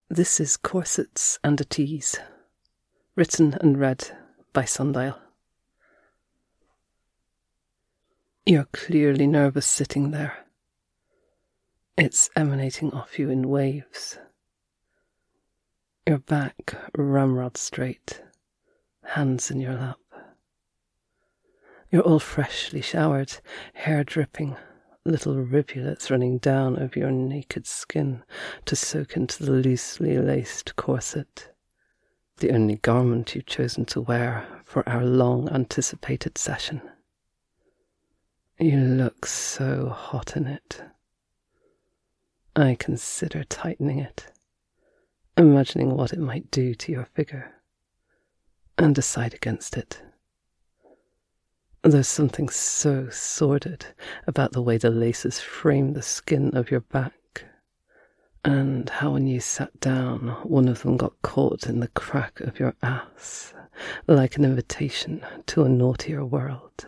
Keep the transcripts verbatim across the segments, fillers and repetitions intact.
This is Corsets and a Tease, written and read by Sundial. You're clearly nervous sitting there. It's emanating off you in waves. Your back ramrod straight, hands in your lap. You're all freshly showered, hair dripping, little rivulets running down over your naked skin to soak into the loosely laced corset, the only garment you've chosen to wear for our long-anticipated session. You look so hot in it. I consider tightening it, imagining what it might do to your figure, and decide against it. There's something so sordid about the way the laces frame the skin of your back, and how when you sat down, one of them got caught in the crack of your ass, like an invitation to a naughtier world.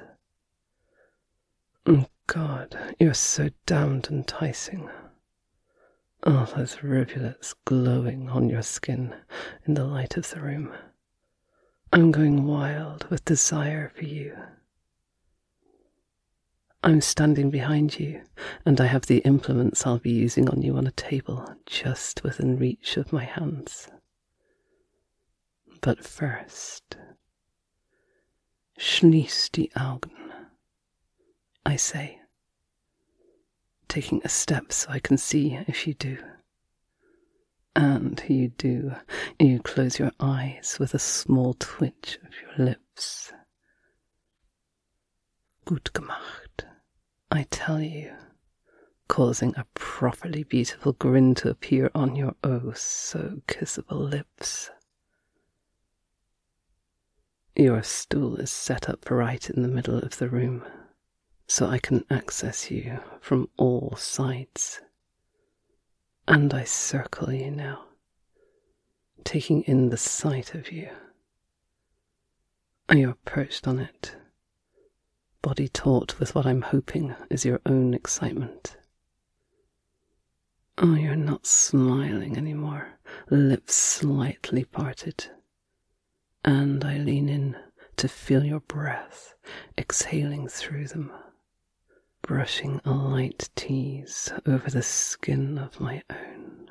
God, you're so damned enticing. All those rivulets glowing on your skin in the light of the room. I'm going wild with desire for you. I'm standing behind you, and I have the implements I'll be using on you on a table just within reach of my hands. But first, schließ die Augen, I say, taking a step so I can see if you do. And you do. You close your eyes with a small twitch of your lips. Gut gemacht, I tell you, causing a properly beautiful grin to appear on your oh so kissable lips. Your stool is set up right in the middle of the room, so I can access you from all sides. And I circle you now, taking in the sight of you. You're perched on it, body taut with what I'm hoping is your own excitement. Oh, you're not smiling anymore, lips slightly parted. And I lean in to feel your breath exhaling through them, brushing a light tease over the skin of my own.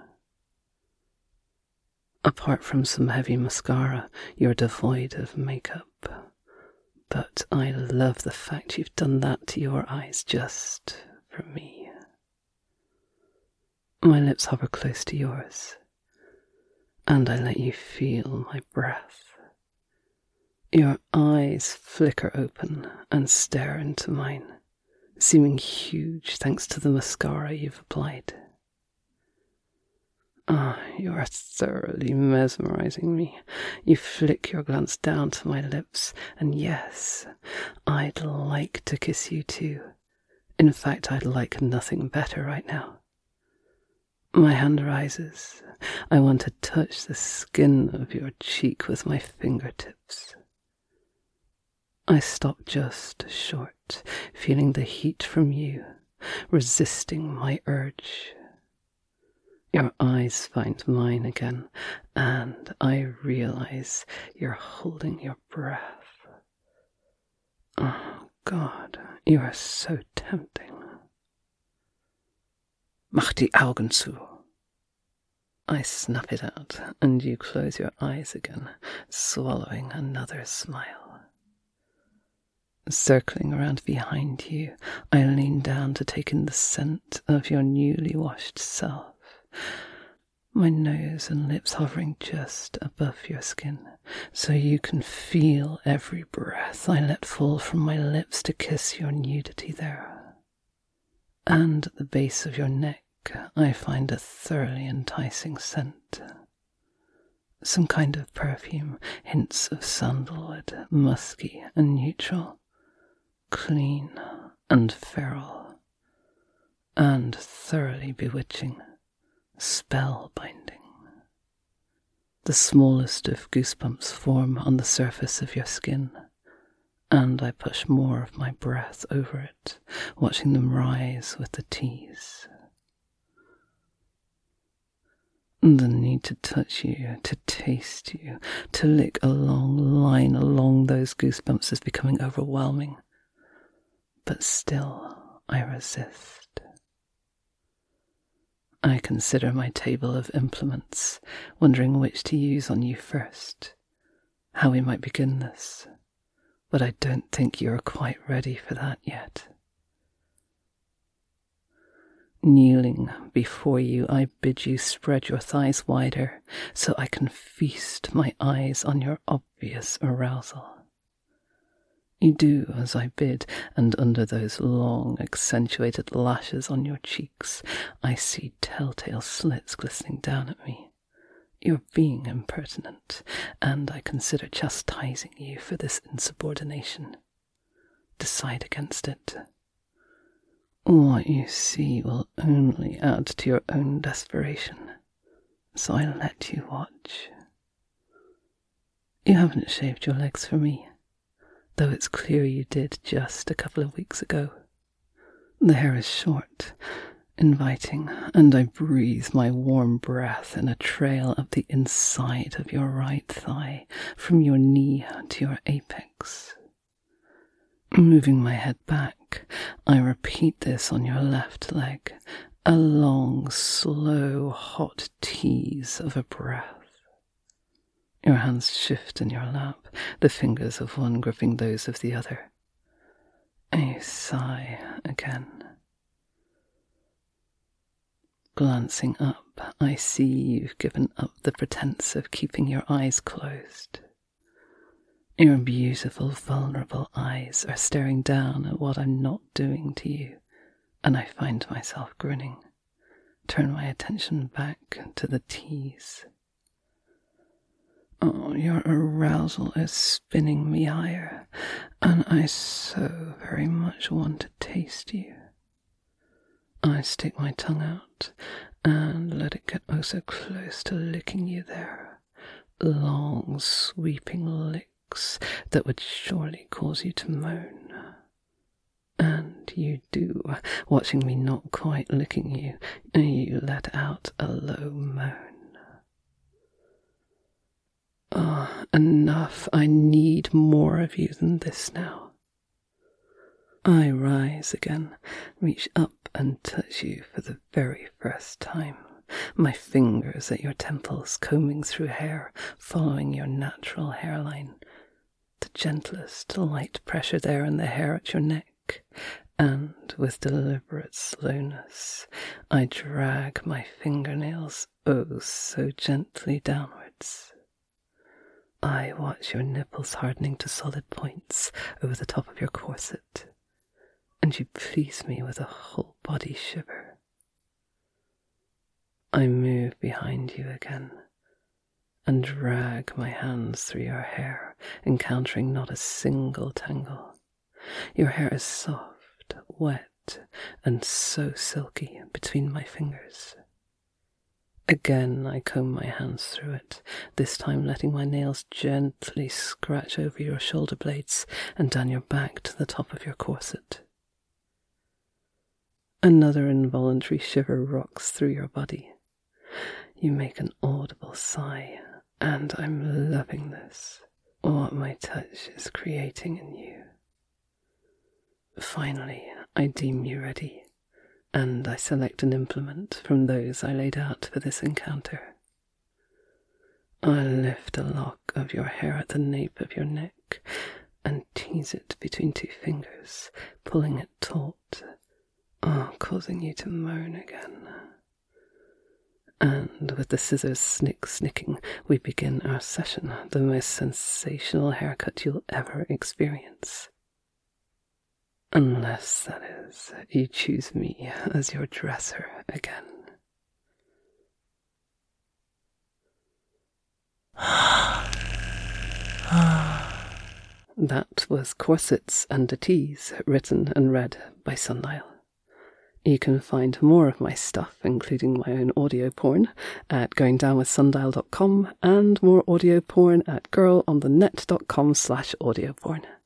Apart from some heavy mascara, you're devoid of makeup. But I love the fact you've done that to your eyes just for me. My lips hover close to yours, and I let you feel my breath. Your eyes flicker open and stare into mine, seeming huge thanks to the mascara you've applied. Ah, oh, you are thoroughly mesmerizing me. You flick your glance down to my lips, and yes, I'd like to kiss you too. In fact, I'd like nothing better right now. My hand rises. I want to touch the skin of your cheek with my fingertips. I stop just short, feeling the heat from you, resisting my urge. Your eyes find mine again, and I realize you're holding your breath. Oh, God, you are so tempting. Mach die Augen zu. I snap it out, and you close your eyes again, swallowing another smile. Circling around behind you, I lean down to take in the scent of your newly washed self. My nose and lips hovering just above your skin, so you can feel every breath I let fall from my lips to kiss your nudity there. And at the base of your neck, I find a thoroughly enticing scent. Some kind of perfume, hints of sandalwood, musky and neutral, clean and feral, and thoroughly bewitching. Spellbinding. The smallest of goosebumps form on the surface of your skin, and I push more of my breath over it, watching them rise with the tease. The need to touch you, to taste you, to lick a long line along those goosebumps is becoming overwhelming. But still, I resist. I consider my table of implements, wondering which to use on you first, how we might begin this, but I don't think you are quite ready for that yet. Kneeling before you, I bid you spread your thighs wider so I can feast my eyes on your obvious arousal. You do as I bid, and under those long, accentuated lashes on your cheeks, I see telltale slits glistening down at me. You're being impertinent, and I consider chastising you for this insubordination. Decide against it. What you see will only add to your own desperation, so I let you watch. You haven't shaved your legs for me, though it's clear you did just a couple of weeks ago. The hair is short, inviting, and I breathe my warm breath in a trail up the inside of your right thigh, from your knee to your apex. Moving my head back, I repeat this on your left leg, a long, slow, hot tease of a breath. Your hands shift in your lap, the fingers of one gripping those of the other. You sigh again. Glancing up, I see you've given up the pretense of keeping your eyes closed. Your beautiful, vulnerable eyes are staring down at what I'm not doing to you, and I find myself grinning. Turn my attention back to the tease. Oh, your arousal is spinning me higher, and I so very much want to taste you. I stick my tongue out and let it get oh so close to licking you there. Long, sweeping licks that would surely cause you to moan. And you do, watching me not quite licking you, you let out a low moan. Ah, oh, enough. I need more of you than this now. I rise again, reach up and touch you for the very first time, my fingers at your temples combing through hair, following your natural hairline, the gentlest light pressure there in the hair at your neck, and with deliberate slowness, I drag my fingernails oh so gently downwards. I watch your nipples hardening to solid points over the top of your corset, and you please me with a whole body shiver. I move behind you again, and drag my hands through your hair, encountering not a single tangle. Your hair is soft, wet, and so silky between my fingers. Again I comb my hands through it, this time letting my nails gently scratch over your shoulder blades and down your back to the top of your corset. Another involuntary shiver rocks through your body. You make an audible sigh, and I'm loving this, what my touch is creating in you. Finally, I deem you ready, and I select an implement from those I laid out for this encounter. I lift a lock of your hair at the nape of your neck and tease it between two fingers, pulling it taut, oh, causing you to moan again. And with the scissors snick-snicking, we begin our session, the most sensational haircut you'll ever experience. Unless, that is, you choose me as your dresser again. That was Corsets and a Tease, written and read by Sundial. You can find more of my stuff, including my own audio porn, at going down with sundial dot com and more audio porn at girl on the net dot com slash audio porn.